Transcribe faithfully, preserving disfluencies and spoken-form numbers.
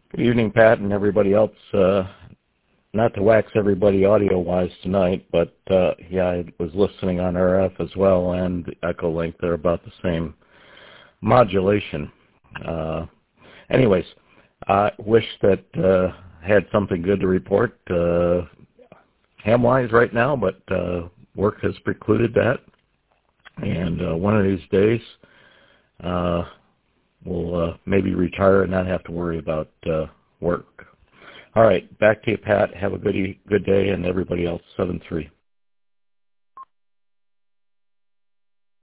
Good evening, Pat, and everybody else. Uh, not to wax everybody audio-wise tonight, but uh, yeah, I was listening on R F as well, and the Echolink. They're about the same modulation. Uh, anyways, I wish that uh, had something good to report uh, ham-wise right now, but uh, work has precluded that. And uh, one of these days, uh, we'll uh, maybe retire and not have to worry about uh, work. All right, back to you, Pat. Have a good e- good day, and everybody else, seven three.